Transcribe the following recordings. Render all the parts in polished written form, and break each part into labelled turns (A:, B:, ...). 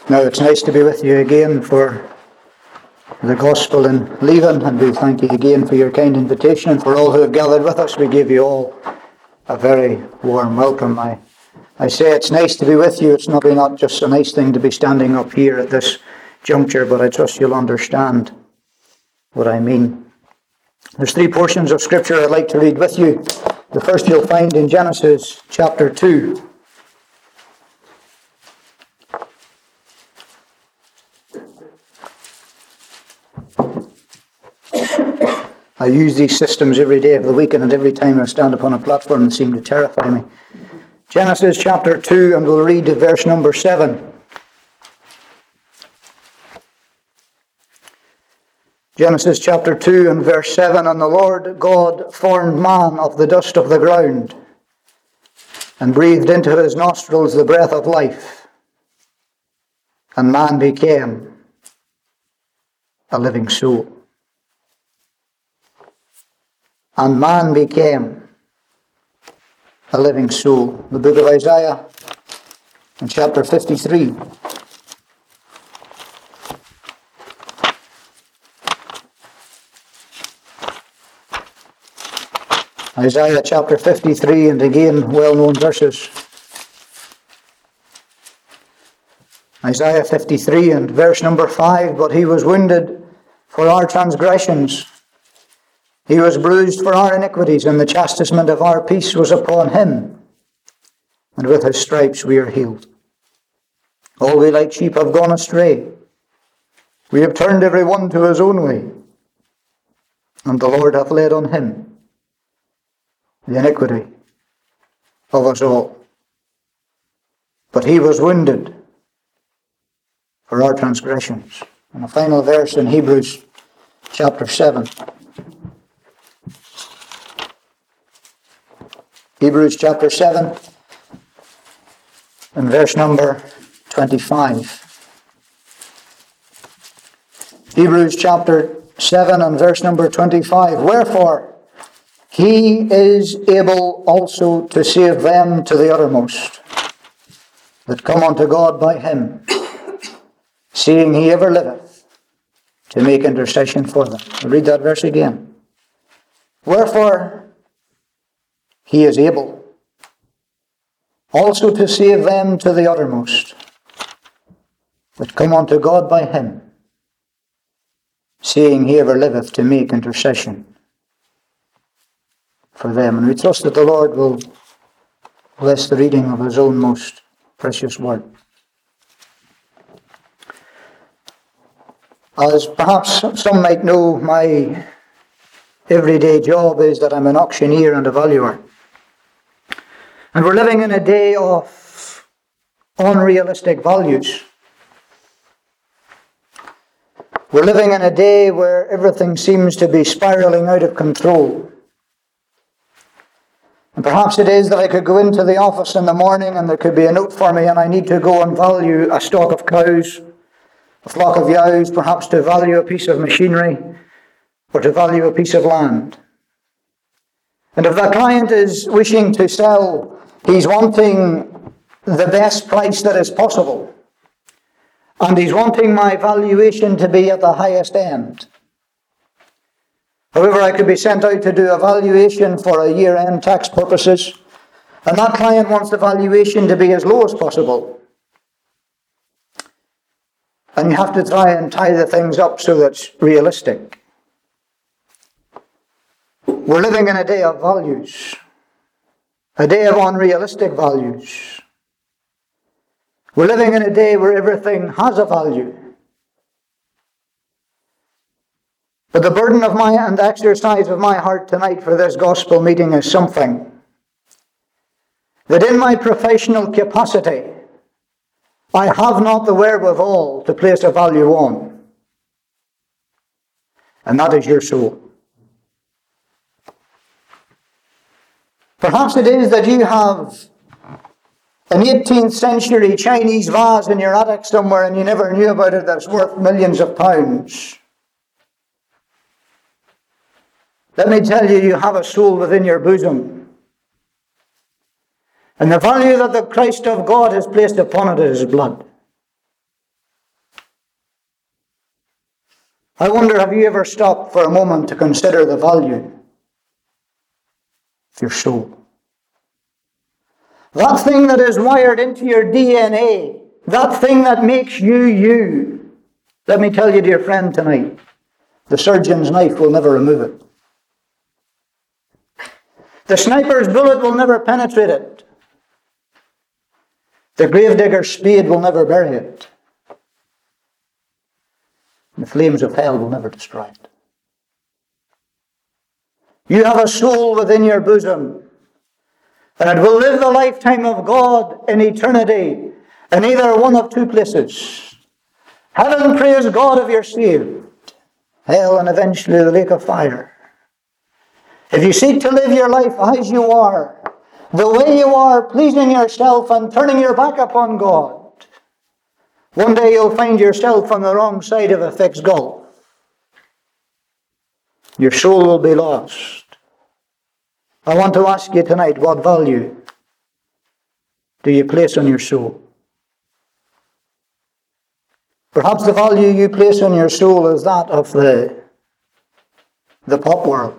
A: Now it's nice to be with you again for the Gospel in Leven, and we thank you again for your kind invitation, and for all who have gathered with us. We give you all a very warm welcome. I say it's nice to be with you. It's not just a nice thing to be standing up here at this juncture, but I trust you'll understand what I mean. There's three portions of Scripture I'd like to read with you. The first you'll find in Genesis chapter 2. I use these systems every day of the week, and every time I stand upon a platform they seem to terrify me. Genesis chapter 2, and we'll read verse number 7. Genesis chapter 2 and verse 7, And the Lord God formed man of the dust of the ground, and breathed into his nostrils the breath of life, and man became a living soul. And man became a living soul. The book of Isaiah, in chapter 53. Isaiah chapter 53, and again, well-known verses. Isaiah 53 and verse number 5, But he was wounded for our transgressions, he was bruised for our iniquities, and the chastisement of our peace was upon him, and with his stripes we are healed. All we like sheep have gone astray. We have turned every one to his own way, and the Lord hath laid on him the iniquity of us all. But he was wounded for our transgressions. And a final verse in Hebrews chapter 7. Hebrews chapter 7 and verse number 25. Hebrews chapter 7 and verse number 25. Wherefore he is able also to save them to the uttermost that come unto God by him, seeing he ever liveth to make intercession for them. I'll read that verse again. Wherefore he is able also to save them to the uttermost that come unto God by him, seeing he ever liveth to make intercession for them. And we trust that the Lord will bless the reading of his own most precious word. As perhaps some might know, my everyday job is that I'm an auctioneer and a valuer. And we're living in a day of unrealistic values. We're living in a day where everything seems to be spiraling out of control. And perhaps it is that I could go into the office in the morning and there could be a note for me and I need to go and value a stock of cows, a flock of ewes, perhaps to value a piece of machinery or to value a piece of land. And if that client is wishing to sell, he's wanting the best price that is possible. And he's wanting my valuation to be at the highest end. However, I could be sent out to do a valuation for a year-end tax purposes, and that client wants the valuation to be as low as possible. And you have to try and tie the things up so that it's realistic. We're living in a day of values, a day of unrealistic values. We're living in a day where everything has a value. But the burden of my and exercise of my heart tonight for this gospel meeting is something that in my professional capacity I have not the wherewithal to place a value on. And that is your soul. Perhaps it is that you have an 18th century Chinese vase in your attic somewhere and you never knew about it, that's worth millions of pounds. Let me tell you, you have a soul within your bosom. And the value that the Christ of God has placed upon it is his blood. I wonder, have you ever stopped for a moment to consider the value of your soul? That thing that is wired into your DNA, that thing that makes you you. Let me tell you, dear friend, tonight, the surgeon's knife will never remove it. The sniper's bullet will never penetrate it. The gravedigger's spade will never bury it. The flames of hell will never destroy it. You have a soul within your bosom, and it will live the lifetime of God in eternity in either one of two places. Heaven, praise God, if you're saved. Hell, and eventually the lake of fire. If you seek to live your life as you are, the way you are, pleasing yourself and turning your back upon God, one day you'll find yourself on the wrong side of a fixed gulf. Your soul will be lost. I want to ask you tonight, what value do you place on your soul? Perhaps the value you place on your soul is that of the pop world.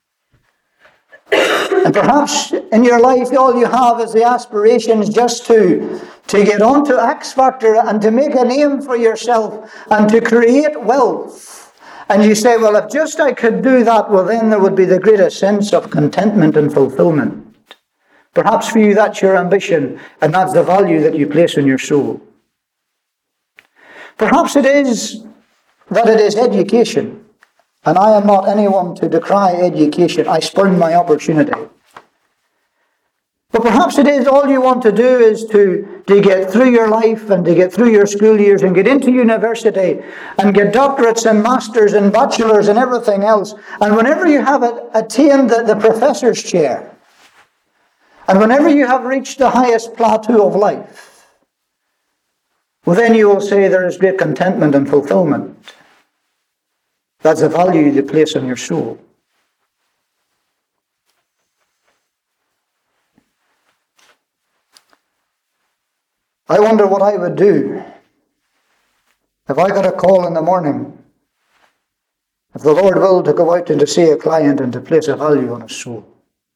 A: And perhaps in your life all you have is the aspirations just to get onto X Factor and to make a name for yourself and to create wealth. And you say, well, if just I could do that, well then there would be the greatest sense of contentment and fulfillment. Perhaps for you that's your ambition, and that's the value that you place on your soul. Perhaps it is that it is education. And I am not anyone to decry education. I spurn my opportunity. But perhaps it is all you want to do is to get through your life and to get through your school years and get into university and get doctorates and masters and bachelors and everything else. And whenever you have attained the professor's chair, and whenever you have reached the highest plateau of life, well then you will say there is great contentment and fulfillment. That's the value you place on your soul. I wonder what I would do if I got a call in the morning, if the Lord willed, to go out and to see a client and to place a value on his soul.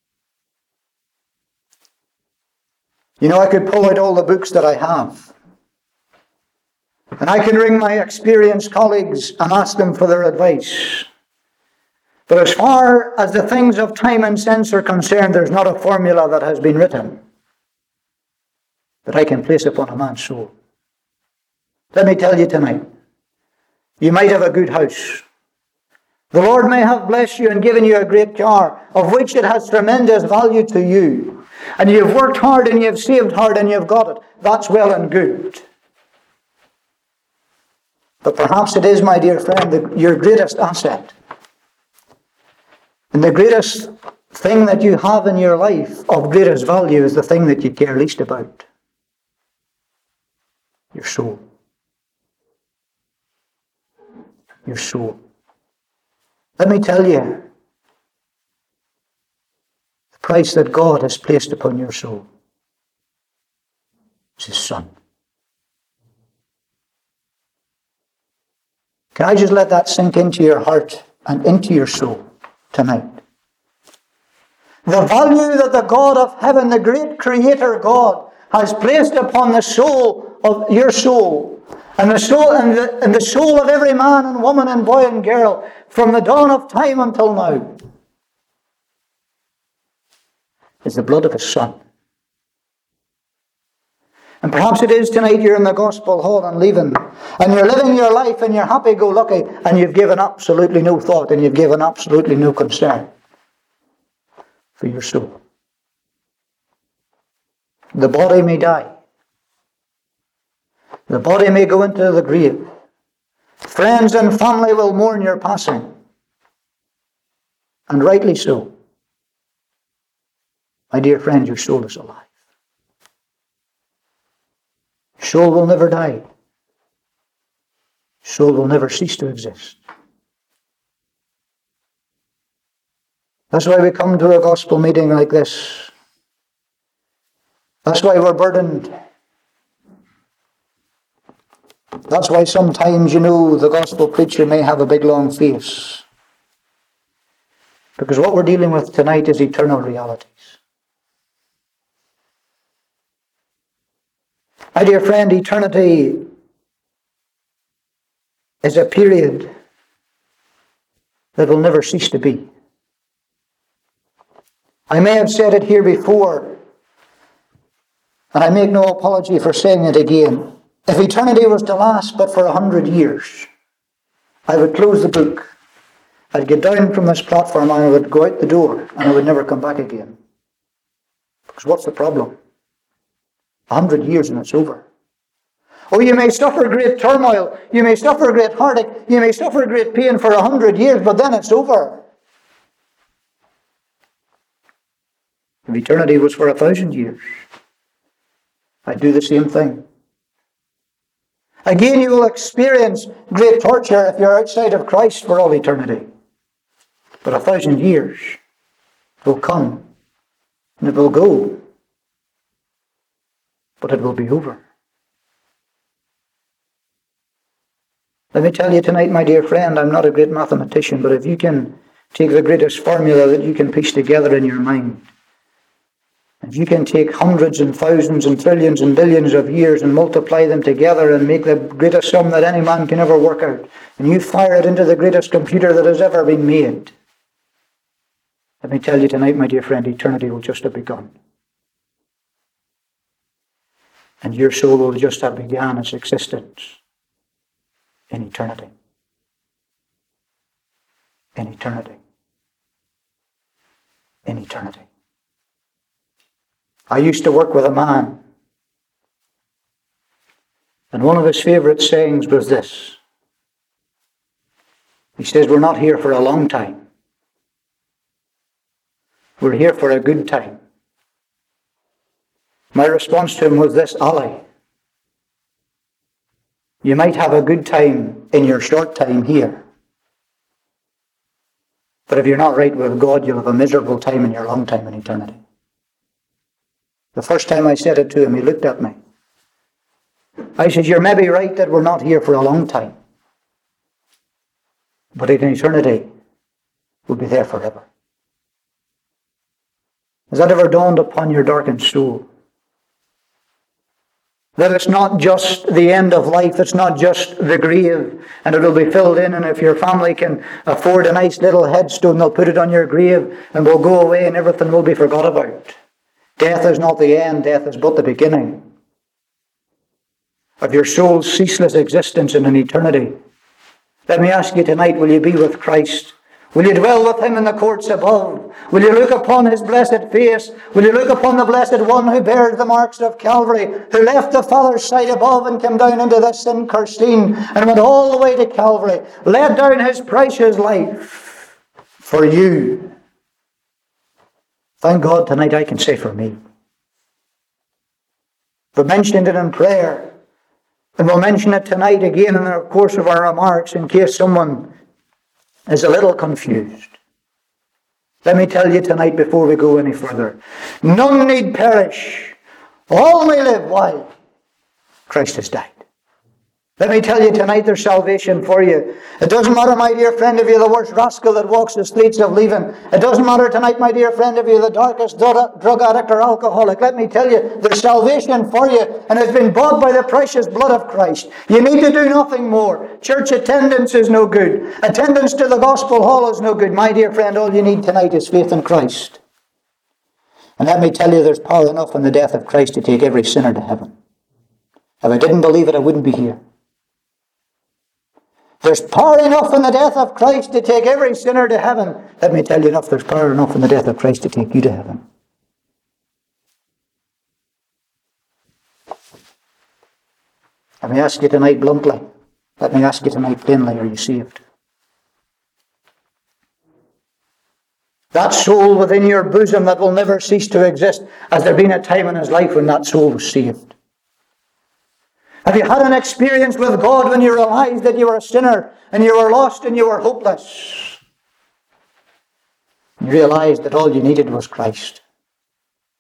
A: You know, I could pull out all the books that I have, and I can ring my experienced colleagues and ask them for their advice. But as far as the things of time and sense are concerned, there's not a formula that has been written that I can place upon a man's soul. Let me tell you tonight, you might have a good house. The Lord may have blessed you and given you a great car, of which it has tremendous value to you. And you've worked hard and you've saved hard and you've got it. That's well and good. But perhaps it is, my dear friend, your greatest asset. And the greatest thing that you have in your life of greatest value is the thing that you care least about. Your soul. Your soul. Let me tell you, the price that God has placed upon your soul is His Son. Can I just let that sink into your heart and into your soul tonight? The value that the God of heaven, the great Creator God, has placed upon the soul of your soul, and the soul of every man and woman and boy and girl from the dawn of time until now, is the blood of His Son. And perhaps it is tonight you're in the gospel hall and leaving, and you're living your life and you're happy-go-lucky, and you've given absolutely no thought and you've given absolutely no concern for your soul. The body may die. The body may go into the grave. Friends and family will mourn your passing. And rightly so. My dear friend, your soul is alive. Your soul will never die. Your soul will never cease to exist. That's why we come to a gospel meeting like this. That's why we're burdened That's why sometimes, the gospel preacher may have a big long face. Because what we're dealing with tonight is eternal realities. My dear friend, eternity is a period that will never cease to be. I may have said it here before, and I make no apology for saying it again. If eternity was to last but for 100 years, I would close the book. I'd get down from this platform and I would go out the door and I would never come back again. Because what's the problem? 100 years and it's over. Oh, you may suffer great turmoil, you may suffer great heartache, you may suffer great pain for 100 years, but then it's over. If eternity was for 1,000 years, I'd do the same thing. Again, you will experience great torture if you're outside of Christ for all eternity. But 1,000 years will come and it will go. But it will be over. Let me tell you tonight, my dear friend, I'm not a great mathematician, but if you can take the greatest formula that you can piece together in your mind, if you can take hundreds and thousands and trillions and billions of years and multiply them together and make the greatest sum that any man can ever work out, and you fire it into the greatest computer that has ever been made, let me tell you tonight, my dear friend, eternity will just have begun. And your soul will just have begun its existence in eternity. In eternity. In eternity. I used to work with a man, and one of his favorite sayings was this. He says, we're not here for a long time. We're here for a good time. My response to him was this, Ali, you might have a good time in your short time here, but if you're not right with God, you'll have a miserable time in your long time in eternity. The first time I said it to him, he looked at me. I said, you're maybe right that we're not here for a long time, but in eternity, we'll be there forever. Has that ever dawned upon your darkened soul? That it's not just the end of life, it's not just the grave, and it will be filled in, and if your family can afford a nice little headstone, they'll put it on your grave, and we'll go away and everything will be forgot about. Death is not the end, death is but the beginning of your soul's ceaseless existence in an eternity. Let me ask you tonight, will you be with Christ? Will you dwell with him in the courts above? Will you look upon his blessed face? Will you look upon the blessed one who bears the marks of Calvary, who left the Father's side above and came down into this sin-cursed scene and went all the way to Calvary, laid down his precious life for you? Thank God tonight I can say for me. We mentioned it in prayer, and we'll mention it tonight again in the course of our remarks in case someone is a little confused. Let me tell you tonight before we go any further. None need perish. All may live. Why? Christ has died. Let me tell you tonight there's salvation for you. It doesn't matter, my dear friend, if you're the worst rascal that walks the streets of Leven. It doesn't matter tonight, my dear friend, if you're the darkest drug addict or alcoholic. Let me tell you, there's salvation for you, and it's been bought by the precious blood of Christ. You need to do nothing more. Church attendance is no good. Attendance to the gospel hall is no good. My dear friend, all you need tonight is faith in Christ. And let me tell you, there's power enough in the death of Christ to take every sinner to heaven. If I didn't believe it, I wouldn't be here. There's power enough in the death of Christ to take every sinner to heaven. Let me tell you enough, there's power enough in the death of Christ to take you to heaven. Let me ask you tonight bluntly. Let me ask you tonight plainly, are you saved? That soul within your bosom that will never cease to exist, has there been a time in his life when that soul was saved? Have you had an experience with God when you realized that you were a sinner and you were lost and you were hopeless? You realized that all you needed was Christ.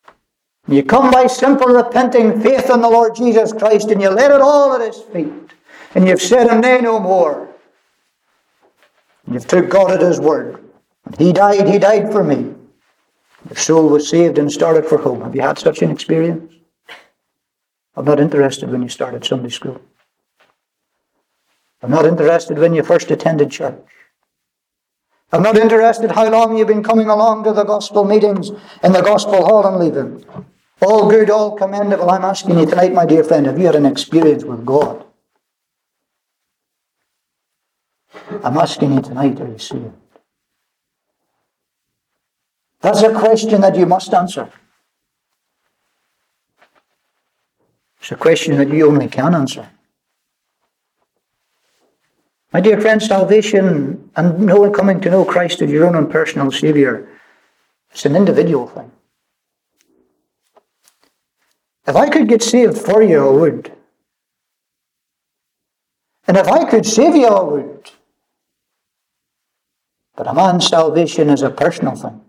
A: You come by simple repenting faith in the Lord Jesus Christ and you lay it all at his feet. and you've said him nay no more. And you've took God at his word. And he died for me. Your soul was saved and started for home. Have you had such an experience? I'm not interested when you started Sunday school. I'm not interested when you first attended church. I'm not interested how long you've been coming along to the gospel meetings in the gospel hall and leaving. All good, all commendable. I'm asking you tonight, my dear friend, have you had an experience with God? I'm asking you tonight, are you saved? That's a question that you must answer. It's a question that you only can answer. My dear friend, salvation and coming to know Christ as your own and personal Saviour, it's an individual thing. If I could get saved for you, I would. And if I could save you, I would. But a man's salvation is a personal thing.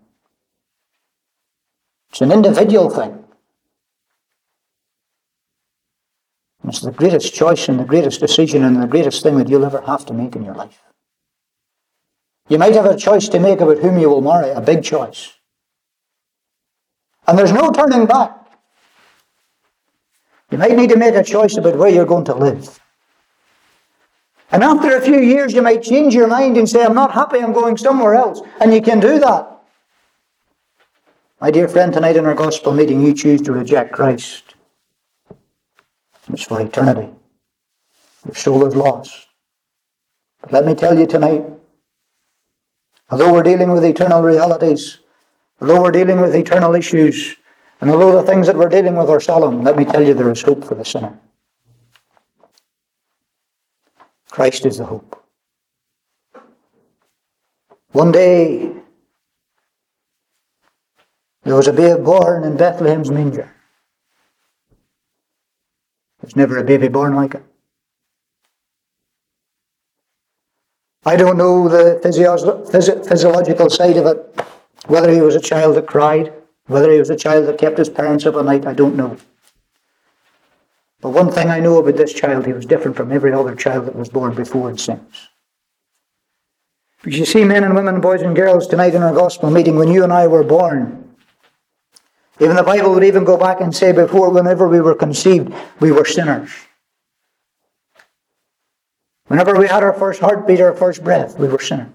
A: It's an individual thing. It's the greatest choice and the greatest decision and the greatest thing that you'll ever have to make in your life. You might have a choice to make about whom you will marry, a big choice. And there's no turning back. You might need to make a choice about where you're going to live. And after a few years, you might change your mind and say, I'm not happy, I'm going somewhere else. And you can do that. My dear friend, tonight in our gospel meeting, you choose to reject Christ. It's for eternity. Your soul is lost. But let me tell you tonight, although we're dealing with eternal realities, although we're dealing with eternal issues, and although the things that we're dealing with are solemn, let me tell you there is hope for the sinner. Christ is the hope. One day, there was a babe born in Bethlehem's manger. There's never a baby born like it. I don't know the physiological side of it, whether he was a child that cried, whether he was a child that kept his parents up at night, I don't know. But one thing I know about this child, he was different from every other child that was born before and since. Because you see, men and women, boys and girls, tonight in our gospel meeting, when you and I were born, even the Bible would even go back and say before, whenever we were conceived, we were sinners. Whenever we had our first heartbeat, our first breath, we were sinners.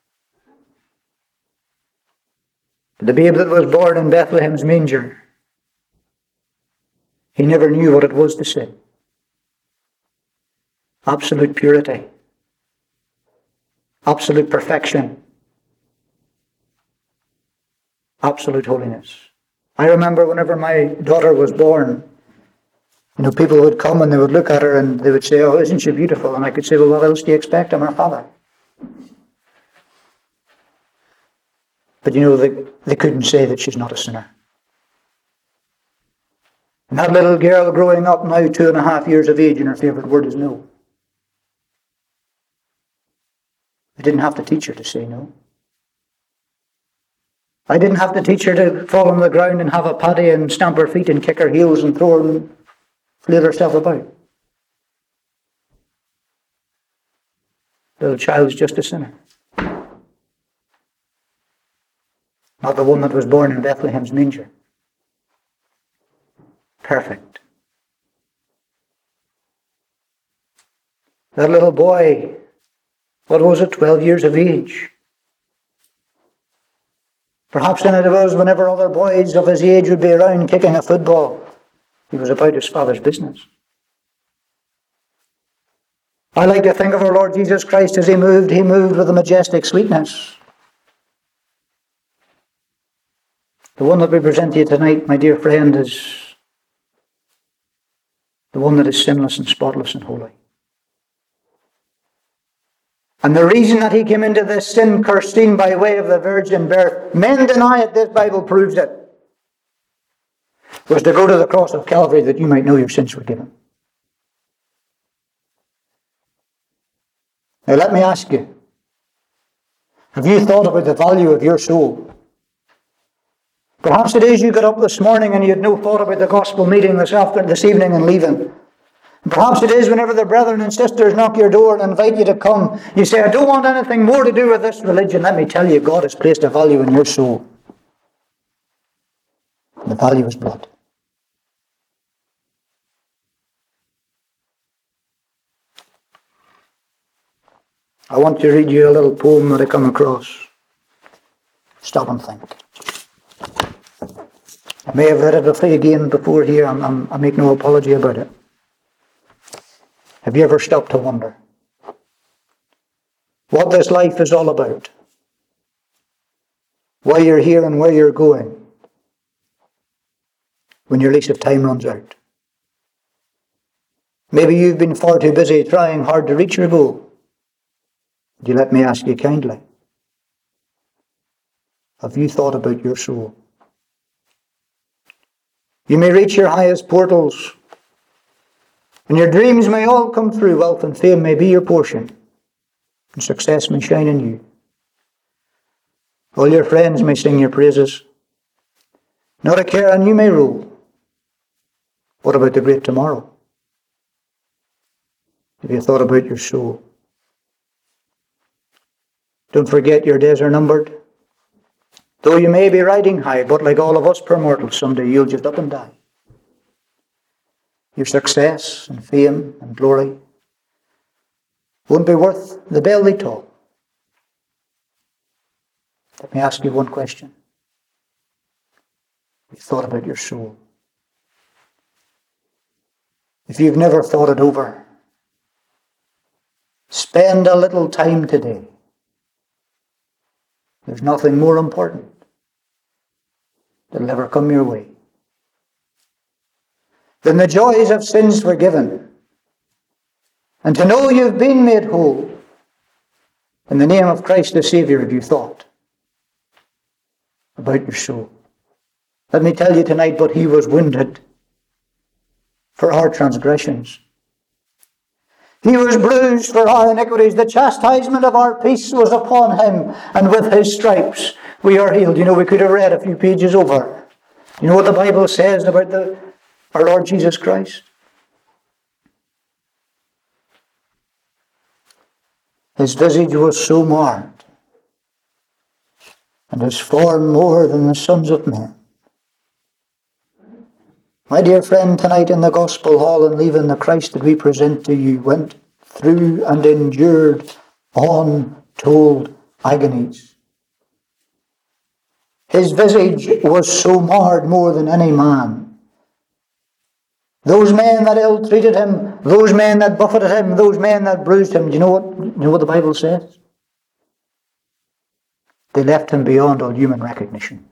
A: The babe that was born in Bethlehem's manger, he never knew what it was to sin. Absolute purity. Absolute perfection. Absolute holiness. I remember whenever my daughter was born, people would come and they would look at her and they would say, oh, isn't she beautiful? And I could say, well, what else do you expect? I'm her father. But they couldn't say that she's not a sinner. And that little girl growing up now, 2.5 years of age, and her favourite word is no. I didn't have to teach her to say no. I didn't have to teach her to fall on the ground and have a paddy and stamp her feet and kick her heels and throw her and flail herself about. The little child's just a sinner. Not the one that was born in Bethlehem's manger. Perfect. That little boy, what was it, 12 years of age? Perhaps then it was whenever other boys of his age would be around kicking a football, he was about his father's business. I like to think of our Lord Jesus Christ as he moved with a majestic sweetness. The one that we present to you tonight, my dear friend, is the one that is sinless and spotless and holy. And the reason that he came into this sin-cursed scene by way of the virgin birth, men deny it, this Bible proves it, was to go to the cross of Calvary that you might know your sins were given. Now let me ask you, have you thought about the value of your soul? Perhaps it is you got up this morning and you had no thought about the gospel meeting this evening and leaving. Perhaps it is whenever the brethren and sisters knock your door and invite you to come. You say, I don't want anything more to do with this religion. Let me tell you, God has placed a value in your soul. The value is blood. I want to read you a little poem that I come across. Stop and think. I may have read it again before here. I make no apology about it. Have you ever stopped to wonder what this life is all about? Why you're here and where you're going when your lease of time runs out? Maybe you've been far too busy trying hard to reach your goal. Would you let me ask you kindly, have you thought about your soul? You may reach your highest portals, and your dreams may all come through. Wealth and fame may be your portion, and success may shine in you. All your friends may sing your praises. Not a care on you may rule. What about the great tomorrow? Have you thought about your soul? Don't forget your days are numbered. Though you may be riding high, but like all of us poor mortals, someday you'll just up and die. Your success and fame and glory won't be worth the bell they toll. Let me ask you one question. Have you thought about your soul? If you've never thought it over, spend a little time today. There's nothing more important that'll ever come your way than the joys of sins forgiven, and to know you've been made whole. In the name of Christ the Saviour, have you thought about your soul? Let me tell you tonight, but he was wounded for our transgressions. He was bruised for our iniquities. The chastisement of our peace was upon him, and with his stripes we are healed. You know, we could have read a few pages over. You know what the Bible says about our Lord Jesus Christ? His visage was so marred, and his form more than the sons of men. My dear friend, tonight in the Gospel Hall and leaving the Christ that we present to you went through and endured untold agonies. His visage was so marred more than any man. Those men that ill-treated him, those men that buffeted him, those men that bruised him, do you know what the Bible says? They left him beyond all human recognition.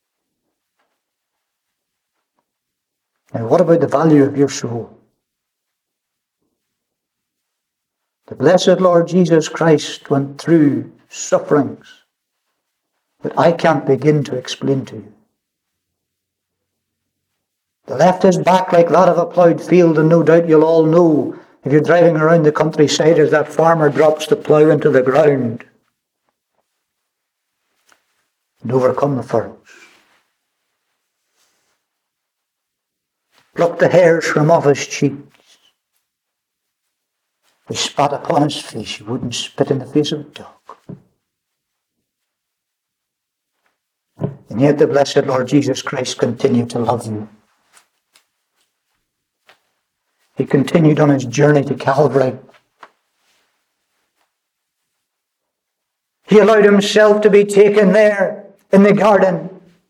A: Now, what about the value of your soul? The blessed Lord Jesus Christ went through sufferings that I can't begin to explain to you. He left his back like that of a ploughed field, and no doubt you'll all know, if you're driving around the countryside, as that farmer drops the plough into the ground and overcome the furrows. Plucked the hairs from off his cheeks. He spat upon his face. He wouldn't spit in the face of a dog. And yet the blessed Lord Jesus Christ continued to love you. He continued on his journey to Calvary. He allowed himself to be taken there in the garden.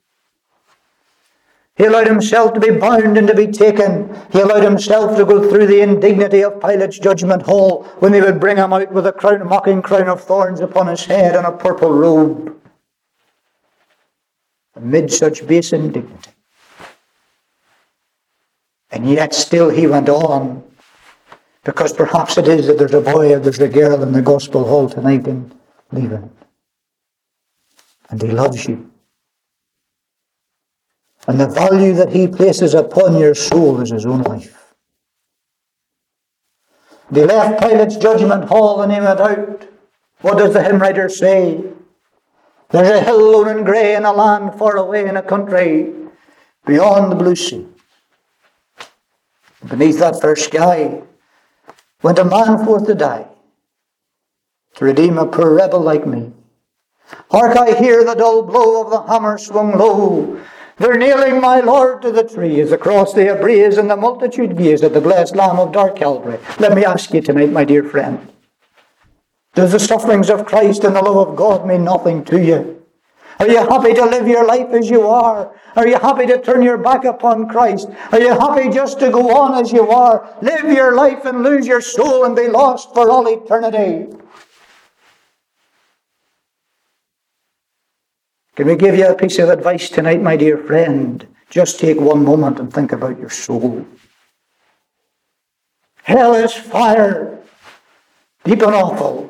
A: He allowed himself to be bound and to be taken. He allowed himself to go through the indignity of Pilate's judgment hall when they would bring him out with a mocking crown of thorns upon his head and a purple robe. Amid such base indignity. And yet still he went on, because perhaps it is that there's a boy or there's a girl in the gospel hall tonight and leaving. And he loves you. And the value that he places upon your soul is his own life. They left Pilate's judgment hall and he went out. What does the hymn writer say? There's a hill lone and grey in a land far away in a country beyond the blue sea. Beneath that fair sky, went a man forth to die, to redeem a poor rebel like me. Hark, I hear the dull blow of the hammer swung low. They're nailing my Lord to the tree as the cross they upraise, and the multitude gaze at the blessed Lamb of dark Calvary. Let me ask you tonight, my dear friend, does the sufferings of Christ and the love of God mean nothing to you? Are you happy to live your life as you are? Are you happy to turn your back upon Christ? Are you happy just to go on as you are? Live your life and lose your soul and be lost for all eternity. Can we give you a piece of advice tonight, my dear friend? Just take one moment and think about your soul. Hell is fire, deep and awful.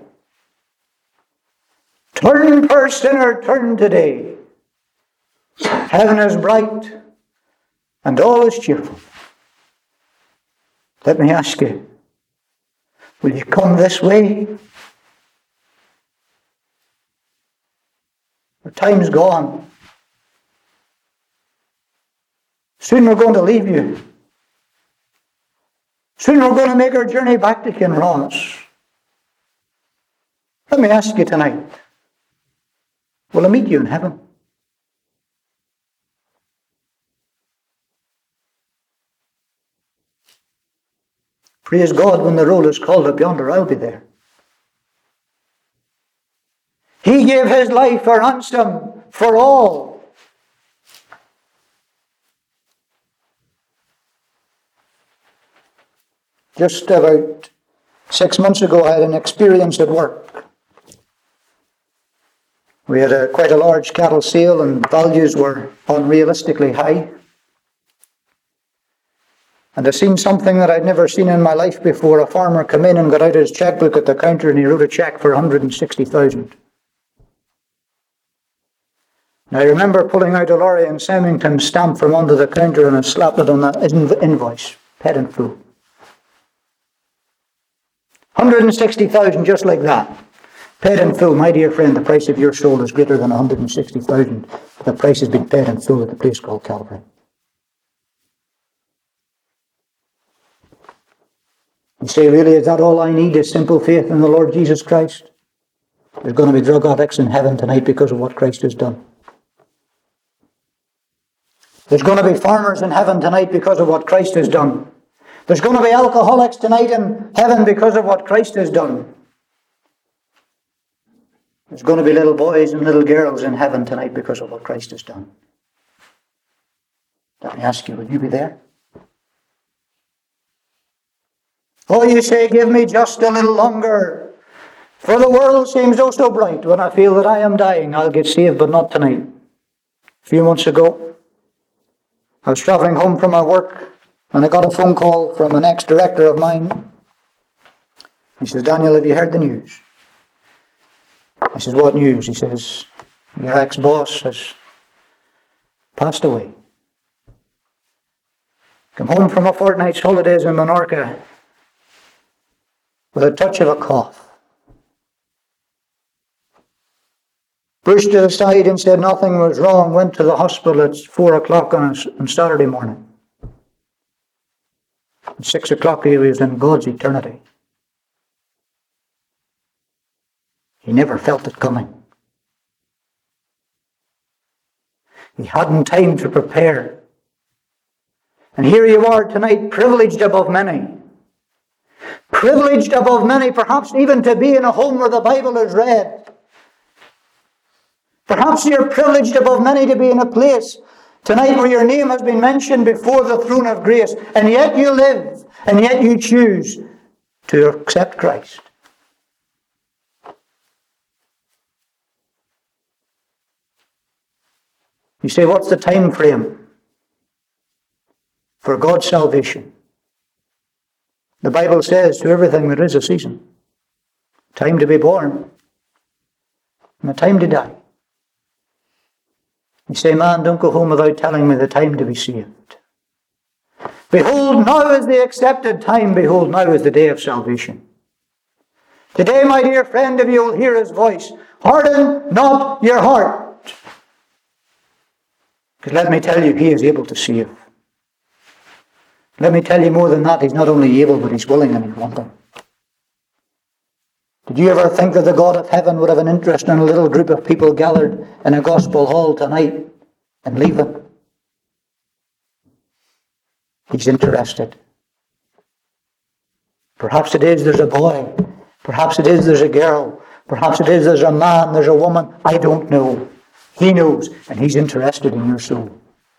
A: Turn, poor sinner, turn today. Heaven is bright, and all is cheerful. Let me ask you, will you come this way? Our time's gone. Soon we're going to leave you. Soon we're going to make our journey back to Kinross. Let me ask you tonight, will I meet you in heaven? Praise God, when the roll is called up yonder, I'll be there. He gave his life a ransom for all. Just about 6 months ago, I had an experience at work. We had quite a large cattle sale, and values were unrealistically high. And I seen something that I'd never seen in my life before. A farmer come in and got out his checkbook at the counter, and he wrote a check for 160,000. Now I remember pulling out a Lorry and Symington stamp from under the counter, and I slapped it on the invoice, paid in full. 160,000, just like that. Paid in full. My dear friend, the price of your soul is greater than 160,000. The price has been paid in full at the place called Calvary. You say, really, is that all I need, is simple faith in the Lord Jesus Christ? There's going to be drug addicts in heaven tonight because of what Christ has done. There's going to be farmers in heaven tonight because of what Christ has done. There's going to be alcoholics tonight in heaven because of what Christ has done. There's going to be little boys and little girls in heaven tonight because of what Christ has done. Let me ask you, will you be there? Oh, you say, give me just a little longer. For the world seems oh so bright. When I feel that I am dying, I'll get saved, but not tonight. A few months ago, I was traveling home from my work, and I got a phone call from an ex-director of mine. He says, Daniel, have you heard the news? I says, what news? He says, your ex-boss has passed away. Come home from a fortnight's holidays in Menorca with a touch of a cough. Pushed it aside and said nothing was wrong. Went to the hospital at 4 o'clock on Saturday morning. At 6 o'clock he was in God's eternity. He never felt it coming. He hadn't time to prepare. And here you are tonight, privileged above many. Privileged above many, perhaps even to be in a home where the Bible is read. Perhaps you're privileged above many to be in a place tonight where your name has been mentioned before the throne of grace, and yet you live, and yet you choose to accept Christ. You say, what's the time frame for God's salvation? The Bible says to everything there is a season. Time to be born and a time to die. You say, man, don't go home without telling me the time to be saved. Behold, now is the accepted time. Behold, now is the day of salvation. Today, my dear friend, if you will hear his voice, harden not your heart. Because let me tell you, he is able to save. Let me tell you more than that, he's not only able, but he's willing and he's wanting. Did you ever think that the God of heaven would have an interest in a little group of people gathered in a gospel hall tonight and leaving? He's interested. Perhaps it is there's a boy. Perhaps it is there's a girl. Perhaps it is there's a man, there's a woman. I don't know. He knows, and he's interested in your soul.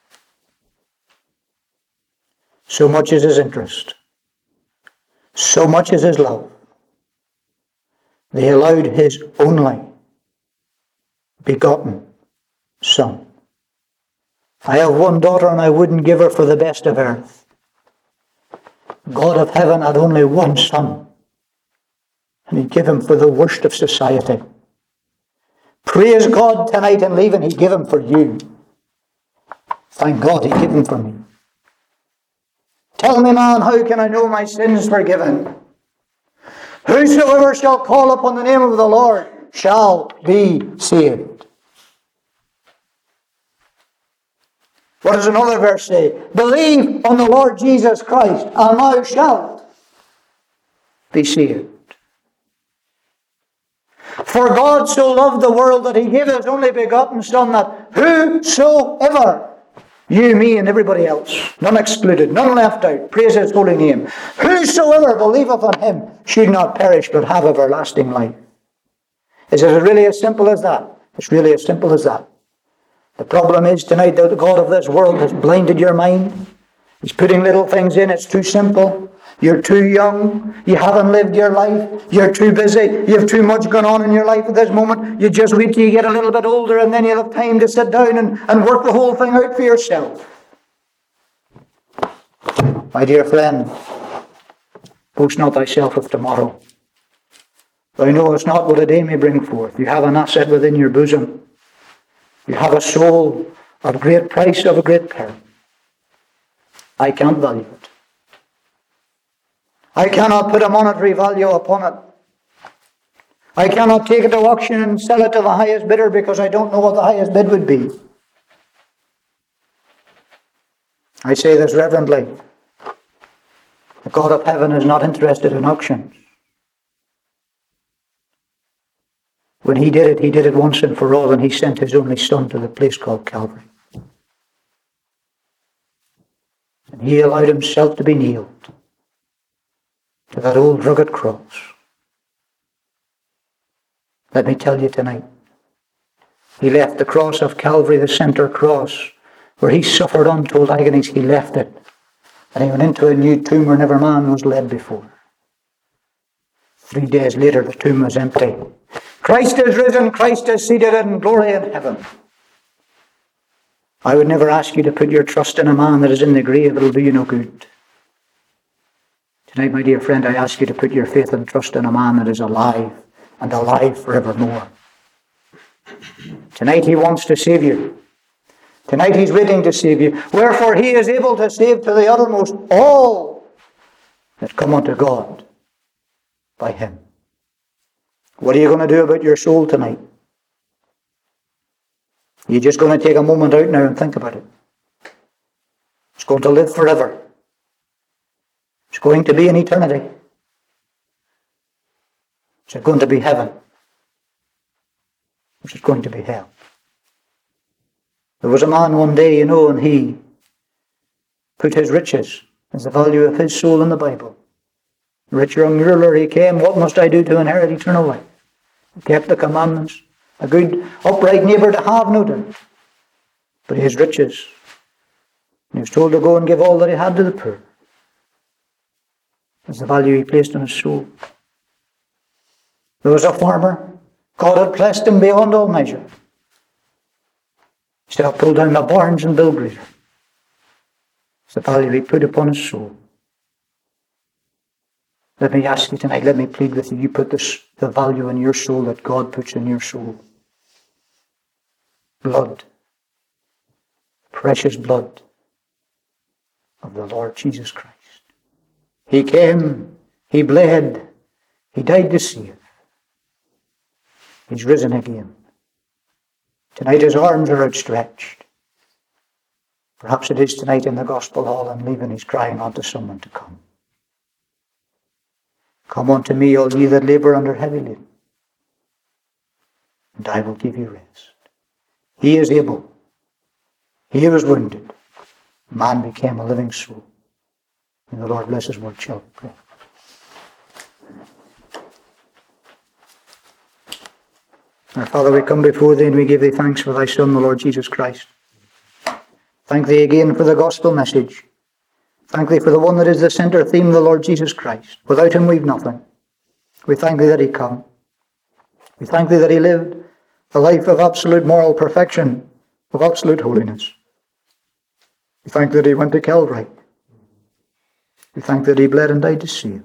A: So much is his interest. So much is his love. They allowed his only begotten Son. I have one daughter and I wouldn't give her for the best of earth. God of heaven had only one Son, and he'd give him for the worst of society. Praise God tonight in leaving, he'd give him for you. Thank God he gave him for me. Tell me, man, how can I know my sins forgiven? Whosoever shall call upon the name of the Lord shall be saved. What does another verse say? Believe on the Lord Jesus Christ, and thou shalt be saved. For God so loved the world that he gave his only begotten Son, that whosoever, you, me, and everybody else, none excluded, none left out, praise his holy name, whosoever believeth on him should not perish but have everlasting life. Is it really as simple as that? It's really as simple as that. The problem is tonight that the God of this world has blinded your mind. He's putting little things in. It's too simple. You're too young. You haven't lived your life. You're too busy. You have too much going on in your life at this moment. You just wait till you get a little bit older and then you'll have time to sit down and work the whole thing out for yourself. My dear friend, boast not thyself of tomorrow. Thou knowest not what a day may bring forth. You have an asset within your bosom. You have a soul of great price, of a great peril. I can't value it. I cannot put a monetary value upon it. I cannot take it to auction and sell it to the highest bidder because I don't know what the highest bid would be. I say this reverently. The God of heaven is not interested in auctions. When he did it once and for all, and he sent his only Son to the place called Calvary. And he allowed himself to be nailed to that old rugged cross. Let me tell you tonight, he left the cross of Calvary, the center cross, where he suffered untold agonies. He left it, and he went into a new tomb where never man was led before. 3 days later, the tomb was empty. Christ is risen, Christ is seated in glory in heaven. I would never ask you to put your trust in a man that is in the grave. It'll do you no good. Tonight, my dear friend, I ask you to put your faith and trust in a man that is alive and alive forevermore. Tonight he wants to save you. Tonight he's waiting to save you. Wherefore he is able to save to the uttermost all that come unto God by him. What are you going to do about your soul tonight? You're just going to take a moment out now and think about it. It's going to live forever. It's going to be an eternity. Is it going to be heaven? Or is it going to be hell? There was a man one day, and he put his riches as the value of his soul in the Bible. The rich young ruler, he came, what must I do to inherit eternal life? He kept the commandments. A good, upright neighbour to have, no doubt. But his riches, he was told to go and give all that he had to the poor. That's the value he placed on his soul. There was a farmer. God had blessed him beyond all measure. He said, I'll pull down my barns and build greater. It's the value he put upon his soul. Let me ask you tonight, let me plead with you, you put the value in your soul that God puts in your soul. Blood. Precious blood of the Lord Jesus Christ. He came, he bled, he died to save. He's risen again. Tonight his arms are outstretched. Perhaps it is tonight in the gospel hall and leaving, he's crying out to someone to come. Come unto me, all ye that labour under heavy laden, and I will give you rest. He is able. He was wounded. Man became a living soul. And the Lord bless his word. Shall we pray? Our Father, we come before thee and we give thee thanks for thy Son, the Lord Jesus Christ. Thank thee again for the gospel message. Thank thee for the one that is the centre theme, the Lord Jesus Christ. Without him we've nothing. We thank thee that he came. We thank thee that he lived a life of absolute moral perfection, of absolute holiness. We thank thee that he went to Calvary. We thank thee that he bled and died to save.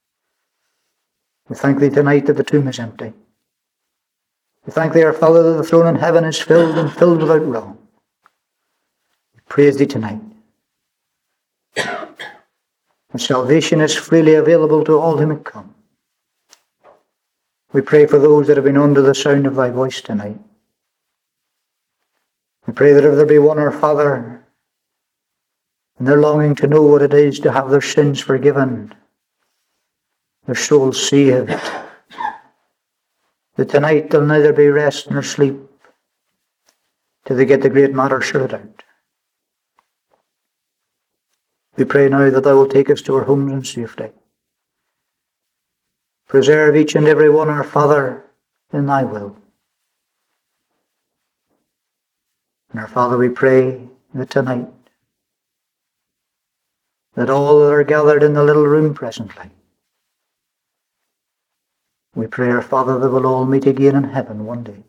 A: We thank thee tonight that the tomb is empty. We thank thee, our Father, that the throne in heaven is filled and filled without wrong. We praise thee tonight. And salvation is freely available to all who may come. We pray for those that have been under the sound of thy voice tonight. We pray that if there be one, our Father, and they're longing to know what it is to have their sins forgiven, their souls saved, that tonight there'll neither be rest nor sleep till they get the great matter sorted out. We pray now that thou will take us to our homes in safety. Preserve each and every one, our Father, in thy will. And our Father, we pray that tonight, that all that are gathered in the little room presently, we pray, our Father, that we'll all meet again in heaven one day.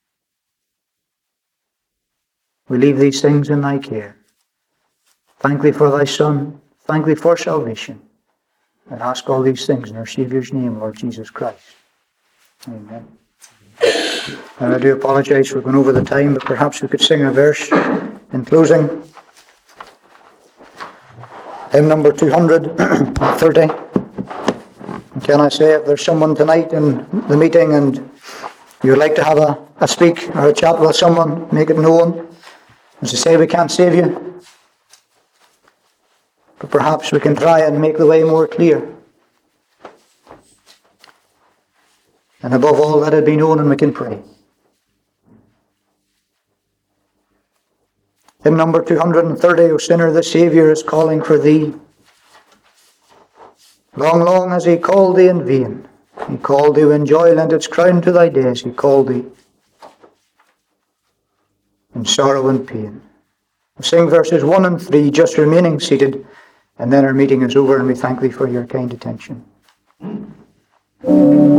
A: We leave these things in thy care. Thank thee for thy Son. Thank thee for salvation. And ask all these things in our Saviour's name, Lord Jesus Christ. Amen. And I do apologize for going over the time, but perhaps we could sing a verse in closing. Hymn number 230. Can I say, if there's someone tonight in the meeting and you would like to have a speak or a chat with someone, make it known. As I say, we can't save you, but perhaps we can try and make the way more clear. And above all, let it be known and we can pray. Hymn number 230, O sinner, the Saviour is calling for thee. Long, long has he called thee in vain. He called thee when joy lent its crown to thy days. He called thee in sorrow and pain. We'll sing verses 1 and 3, just remaining seated, and then our meeting is over, and we thank thee for your kind attention.